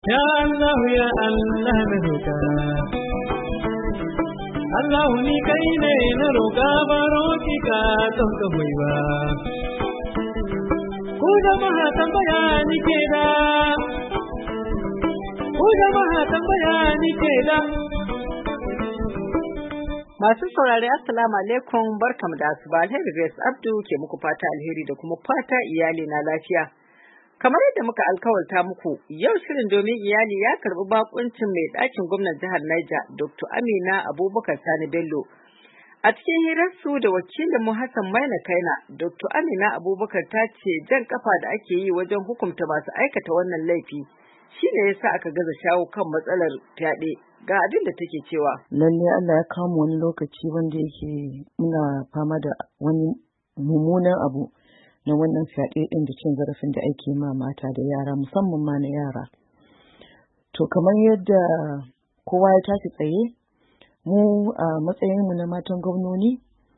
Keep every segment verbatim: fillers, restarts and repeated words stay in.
Ya Allah ya Allah na roƙa Allah ni kai ne na roƙa baro ki ka don ka hoyi ba ku jama'a tambaya ni ke da ku jama'a tambaya ni ke da. Masu saurari assalamu alaikum, barkamu da asuba. Alheri Grace Abdu ke muku fata alheri da kuma fata iyali na lafiya. Kamar yadda muka alkawarta muku, yau shirin domin iyali ya karbi bakuncin mai ɗakin gwamnan jihar Niger, Doctor Amina Abubakar Sani Bello. A cikin hirarsu da wakilin mu Hassan Maina Kaina, Doctor Amina Abubakar ta ce jan kafa da ake yi wajen hukunta masu aikata wannan laifi shi ne yasa aka gaza shawo kan matsalar fyaɗe. Ga abin da take cewa. Lalle Allah ya kama wani lokaci wanda yake muna fama da wani mummunan abu na wannan fyaɗe ɗin da cin zarafin da ake ma mata da yara, musamman ma na yara. To kamar yadda kowa ya tashi tsaye, mu a matsayinmu na matan gwamnoni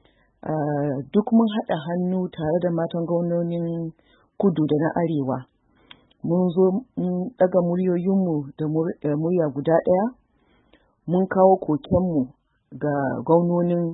duk mun haɗa hannu tare da matan gwamnonin kudu da na arewa. Mun zo mun ɗaga muryoyinmu da murya guda ɗaya. Mun kawo kokenmu ga gwamnonin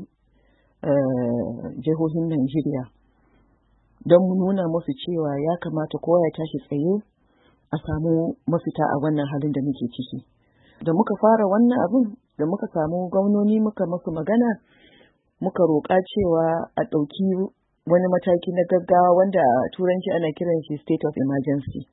jihohin Najeriya don mu nuna musu cewa ya kamata kowa ya tashi tsaye a samu mafita a wannan halin da muke ciki. Da muka fara wannan abin, da muka samu gwamnoni muka masu magana, muka roƙa cewa a ɗauki wani mataki na gaggawa wanda a turanci ana kiran shi state of emergency.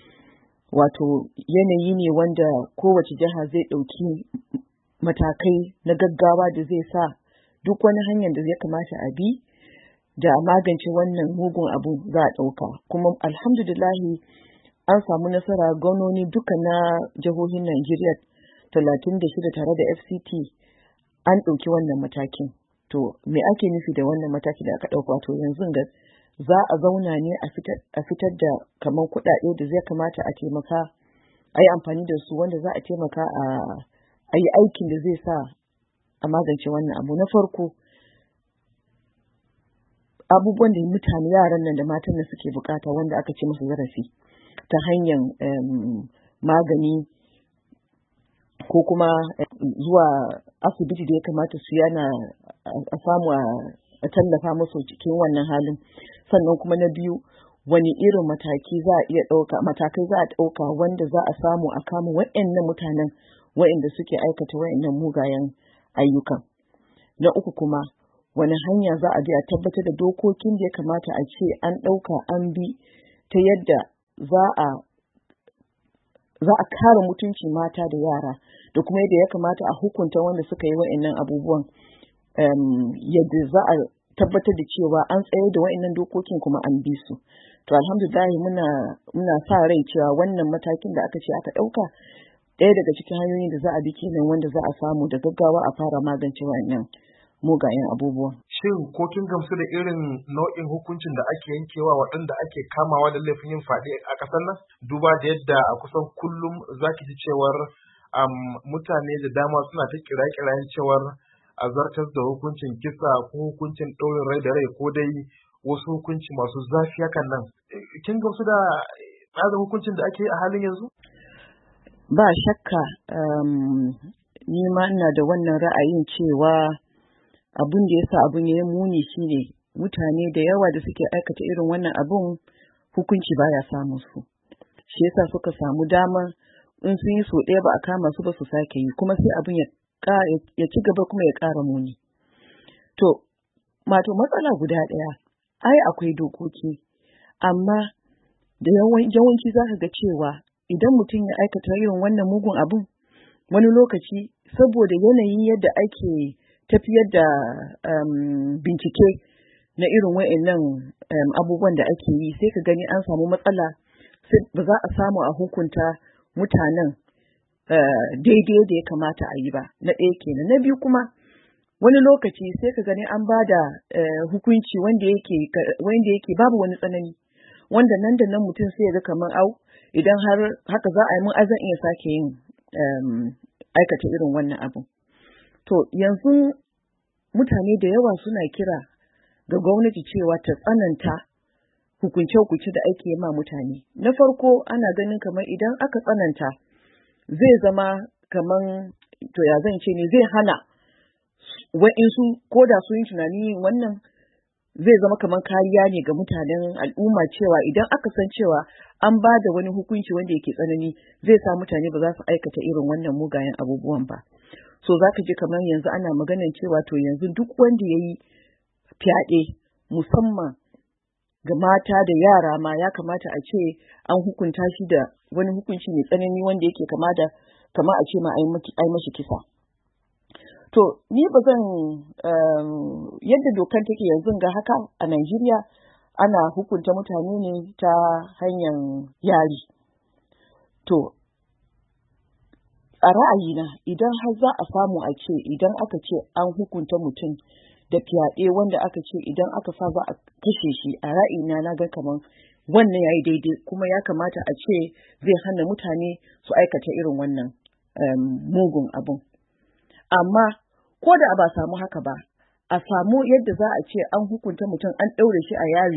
Wato yanayi ne wanda kowace jiha zai ɗauki matakai na gaggawa da zai sa duk wani hanyar da zai kamata a bi da magance wannan mugun abu za a ɗauka. Kuma alhamdulillahi an samu nasara, gwamnoni duka na jihohin Najeriya talatin da shida tare da F C T an ɗauki wannan matakin. To me ake nufi da wannan mataki da aka ɗauka? To yanzu ga za a zauna ne a fitar da kamar kuɗaɗe da zai kamata a taimaka a yi amfani da su, wanda za a taimaka a a yi aikin da zai sa a magance wannan abu. Na farko, abubuwan da mutane yaran nan da matan nan suke bukata wanda aka ce musu zarafi ta hanyar magani ko kuma zuwa asibiti da ya kamata su yana a samu a tallafa musu cikin wannan halin. Sannan kuma na biyu, wani irin mataki za a iya ɗauka, matakai za a ɗauka wanda za a samu a kama waɗannan mutanen waɗanda suke aikata waɗannan mugayen ayyukan. Na uku kuma, wani hanya za a bi a tabbatar da dokokin da ya kamata a ce an ɗauka an bi ta yadda za a za a kare mutuncin mata da yara, da kuma yadda ya kamata a hukunta wanda suka yi waɗannan abubuwan, yadda za a tabbatar da cewa an tsaye da waɗannan dokokin kuma an bi su. To alhamdulillah muna muna sa rai cewa wannan matakin da aka ce aka ɗauka ɗaya daga cikin hanyoyin da za a bi kenan, wanda za a samu da gaggawa a fara magance wannan mugayen abubuwan. Shin ko kin gamsu da irin nau'in hukuncin da ake yankewa waɗanda ake kamawa da laifin yin fyaɗe a ƙasar nan? Duba da yadda a kusan kullum zaki ji cewar mutane da dama suna ta kira-kirayen cewar a zartar da hukuncin kisa ko hukuncin ɗaurin rai da rai ko dai wasu hukunci masu zafi hakan nan. Kin gamsu da tsarin hukuncin da ake yi a halin yanzu? Ba shakka, ni ma ina da wannan ra'ayin cewa abin da yasa abin ya yi muni shine mutane da yawa da suke aikata irin wannan abun hukunci baya samun su. Shi yasa suka samu dama in sun yi so ɗaya ba a kama su ba su sake yi, kuma sai abin ya ya ci gaba kuma ya ƙara muni. To, mato matsala guda ɗaya, ai akwai dokoki, amma da yawanci za ka ga cewa idan mutum ya aikata irin wannan mugun abin, wani lokaci saboda yanayin yadda ake tafiyar da bincike na irin wa'annan abubuwan da ake yi, sai ka gani an samu matsala, ba za a samu a hukunta mutanen daidai da ya kamata a yi ba. Na ɗaya kenan. Na biyu kuma, wani lokaci sai ka gani an ba da hukunci wanda yake wanda yake babu wani tsanani, wanda nan da nan mutum sai ya ga kamar au idan har haka za a yi mun azan iya sake yin aikata irin wannan abu. To yanzu mutane da yawa suna kira ga gwamnati cewa ta tsananta hukunce-hukunce da ake ma mutane. Na farko ana ganin kamar idan aka tsananta zai zama kaman to ya zan ce ne zai hana wa'insu ko da sun yi tunani wannan zai zama kaman kariya ne ga mutanen al'umma cewa idan aka san cewa an ba da wani hukunci wanda yake tsanani zai sa mutane ba za su aikata irin wannan mugayen abubuwan ba. So za ka ji kamar yanzu ana maganan cewa to yanzu duk wanda ya yi fyaɗe musamman ga mata da yara ma ya kamata a ce an hukunta shi da wani hukunci mai tsanani wanda yake kama da kama a ce ma ai mashi kisa. To ni ba zan um, yadda dokan take yanzu ga haka a Najeriya ana hukunta mutane ne ta hanyar yari. To a ra'ayina idan har za a samu a ce idan aka ce an hukunta mutum da fyaɗe wanda aka ce idan aka sa za a kashe shi, a ra'ayina na ga kaman wannan yayi daidai kuma ya kamata a ce zai hana mutane su aikata irin wannan um, mugun abun. Amma ko da ba samu haka ba, a samu yadda za a ce an hukunta mutum an ɗaure shi a yari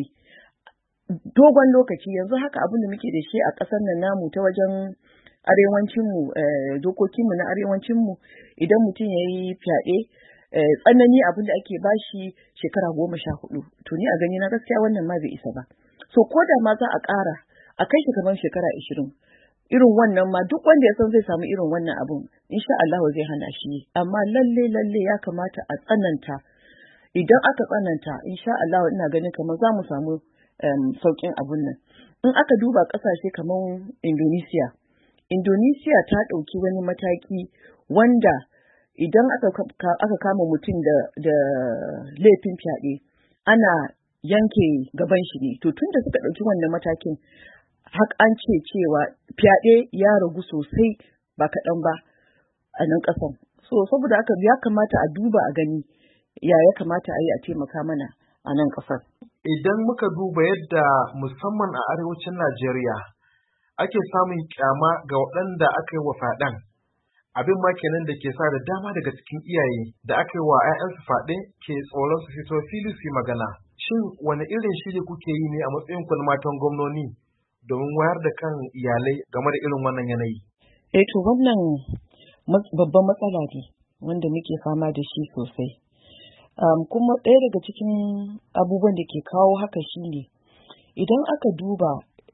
dogon lokaci. Yanzu haka abin da muke da shi a ƙasar nan namu ta wajen arewancinmu, eh, dokokinmu na arewancinmu, idan mutum ya yi fyaɗe eh, tsanani abin da ake bashi shekara goma sha hudu. To ni a gani na gaskiya wannan ma bai isa ba. So ko da ma za a ƙara a kai shi kamar shekara ashirin, irin wannan ma duk wanda ya san zai samu irin wannan abun insha Allah zai hana shi. Amma lalle lalle ya kamata a tsananta. Idan aka tsananta insha Allah ina ganin kamar za mu samu um, sauƙin abun nan. In aka duba ƙasashe kamar Indonesia, Indonesia ta ɗauki wani mataki wanda idan aka, aka kama mutum da, da laifin fyaɗe ana yanke gaban shi ne. To tun da suka ɗauki wannan matakin har an ce cewa fyaɗe ya ragu sosai ba kaɗan ba a nan ƙasan. So saboda haka ya kamata a duba a gani ya ya kamata a yi a taimaka mana a nan ƙasar. Idan muka duba yadda musamman a arewacin Najeriya ake samun kyama ga waɗanda aka yi wa faɗan, abin ma kenan da ke sa da dama daga cikin iyaye da aka yi wa 'ya'yansu faɗe ke tsoron su fito fili su yi magana. Shin wani irin shiri kuke yi ne a matsayin ku na matan gwamnoni domin wayar da kan iyalai game da irin wannan yanayi? Eh to wannan babban matsala ne wanda muke fama da shi sosai. Um, kuma ɗaya daga cikin abubuwan da ke kawo haka shine idan aka duba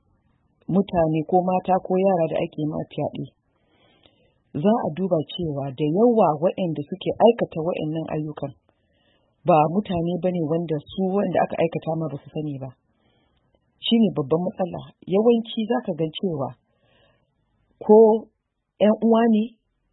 mutane ko mata ko yara da ake ma fyaɗe, za a duba cewa da yawa waɗanda suke aikata waɗannan ayyukan ba mutane bane wanda su wanda aka aikata ma ba su sani ba. Shine babban matsala. Yawanci za ka ga cewa ko ‘yan uwa ne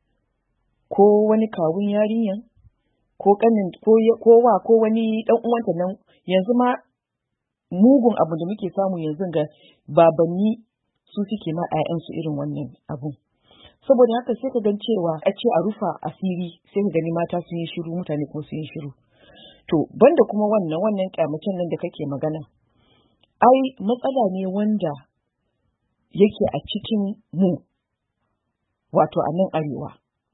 ko wani kawun yarinyan ko kanin ko ko wa ko wani dan uwanta nan. Yanzu ma mugun abu da muke samu yanzu ga babanni su suke ma ƴaƴansu irin wannan abun. Saboda haka sai ka gan cewa a ce a rufa asiri sai ka gani mata sun yi shiru, mutane ko sun yi shiru. To banda kuma wannan wannan kyamacin nan da kake magana, ai matsala ne wanda yake a cikin mu, wato a nan arewa.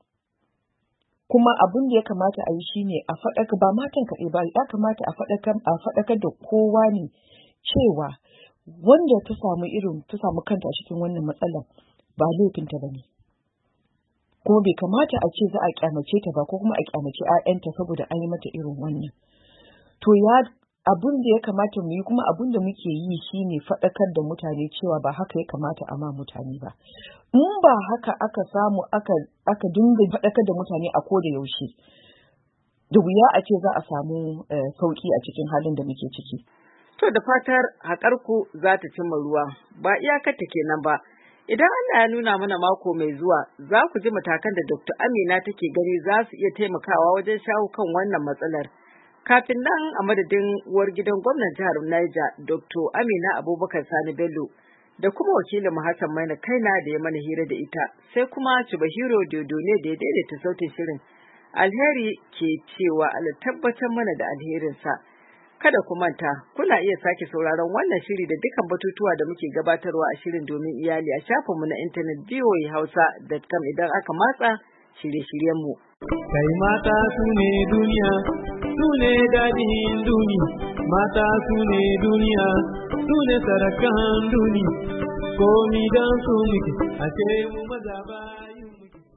Kuma abin da ya kamata a yi shine a faɗaka ba matan kaɗai ba, ya kamata a faɗakar a faɗakar da kowa ne cewa wanda ta samu irin ta samu kanta a cikin wannan matsalar ba laifinta ba ne. Kuma bai kamata a ce za a kyamace ta ba ko kuma a kyamace 'ya'yanta saboda an yi mata irin wannan. To ya abin da ya kamata mu yi kuma abin da muke yi shine faɗakar da mutane cewa ba haka ya kamata a ma mutane ba. In ba haka aka samu aka aka dinga faɗakar da mutane a koda yaushe, da wuya a ce za a samu sauki a cikin halin da muke ciki. To da fatar haƙarku za ta cimma ruwa, ba iyakarta kenan ba. Idan Allah ya nuna mana mako mai zuwa, za ku ji matakan da Dokta Amina take gani za su iya taimakawa wajen shawo kan wannan matsalar. Kafin nan a madadin uwar gidan gwamnan jihar Niger, Dokta Amina Abubakar Sani Bello, da kuma wakilin Hassan Maina Kaina da ya mana hira da ita, sai kuma Chubahiro Dodo ne da ya daidaita sautin shirin. Alheri ke cewa Allah tabbatar mana da alherinsa. Kada ku manta, kuna iya sake sauraron wannan shiri da dukkan batutuwa da muke gabatarwa a shirin domin iyali a shafinmu na intanet v o a hausa dot com idan aka matsa shirye-shiryenmu. Kai mata su ne duniya, su ne daɗin duniya, mata su ne duniya, su ne sarakan duniya. komi don su muke, ashe mu maza bayin muke.